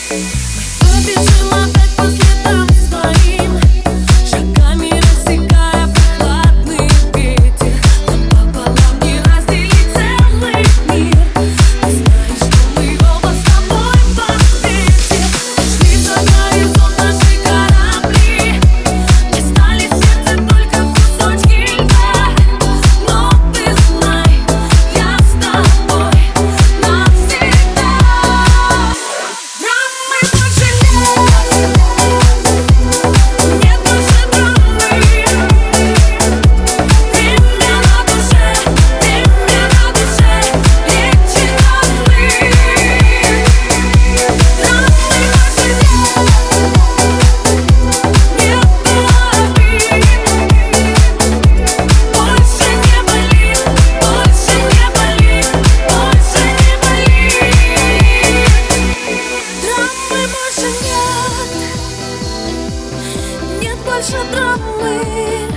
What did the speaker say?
Побежим опять по следам своим, шагами рассекая прохладный ветер. Нам пополам не разделить целый мир. Ты знаешь, что мы оба с тобой в ответе. Ушли за горизонт наши корабли, остались в сердце только кусочки льда. Но ты знай, я с тобой навсегда. Драмы больше нет, нет больше драмы. Время на душе, лечит волны. Драмы больше нет обид. Больше не болит, больше не болит, больше не болит. Драмы больше нет, нет больше драмы.